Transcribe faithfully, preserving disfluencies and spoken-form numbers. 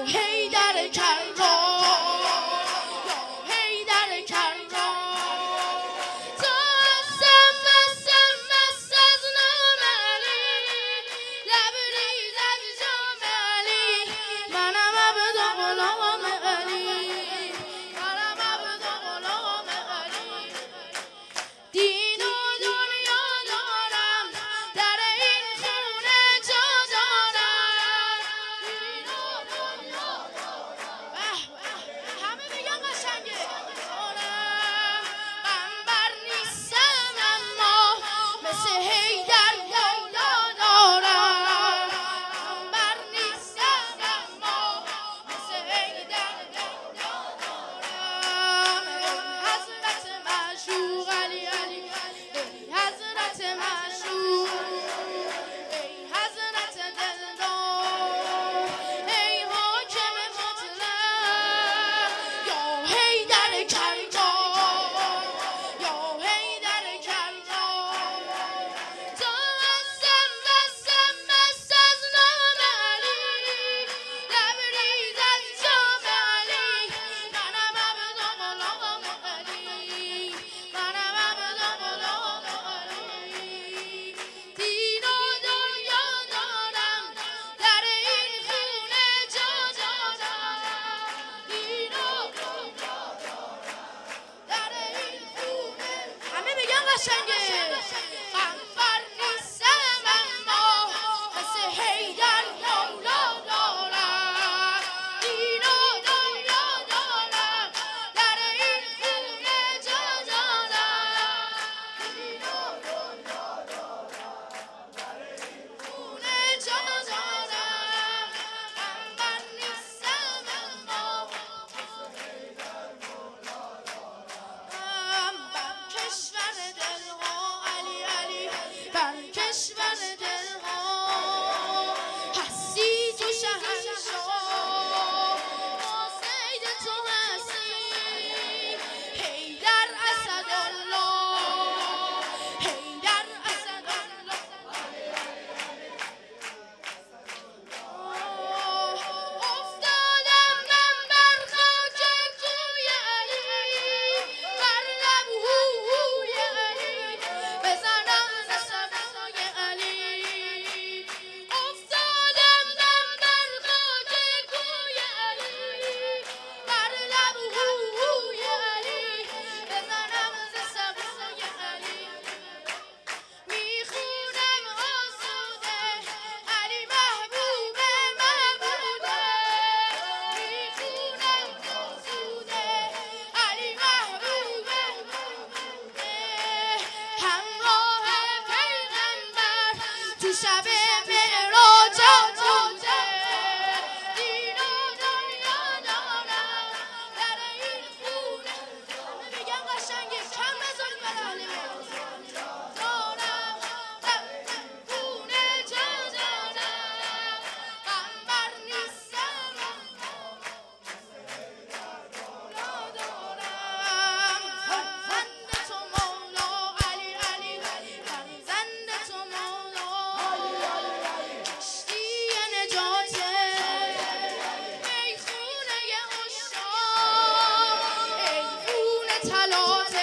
حیدر کرار یا حیدر کرار تو هستم مستم مست از نام علی لبریز از جام علی منم عبد و غلام علی منم عبد و غلام علی دین و دنیا دارم در این خونه جا دارم دین و دنیا دارم همه بگن قشنگه دارم قنبر نیستم اما مثل حیدر مولا دارم قنبر نیستم اما مثل حیدر مولا دارم حضرت معشوق علی علی ای حضرت معشوق ای حضرت دلدار ای حاکم مطلق یا حیدر کرار یا حیدر کرار تو هستم مستم مست از نام علی لبریز از جام علی منم عبد و غلام علی منم عبد و غلام علی دین و دنیا دارم در این خونه جا دارم دین و دنیا دارم در این خونه همه بگن قشنگه قنبر نیستم اما مثل حیدر مولا دارم دین و دنیا دارم در این خونه جا دارم دین و دنیا دارم در این خونه جا دارم قنبر نیستم اما مثل حیدر مولا دارم بر کشور دلها علی علی بر کشور دلها هستی تو شهنشاه ما سید تو هستی حیدر اسدالله حیدر اسدالله افتادم من بر خاک کوی علی بر لب هوی علی بزنم ز سبزای علی افتادم من بر خاک کوی علی بر لب هوی علی بزنم ز سبزای علی میخونم آسوده علی محبوب محبوده میخونم آسوده علی محبوب محبوده همراه پیغمبر تو شب معراج بوده دین و دنیا دارم در این خونه همه بگن قشنگه کم نذارید برای اهل بیت دارم در این خونه جا دارم قنبر نیستم مولا دارم فرزند تو مولا علی علی فرزند تو مولا کشتی نجاته ای خونه عشاق ای خونه طلات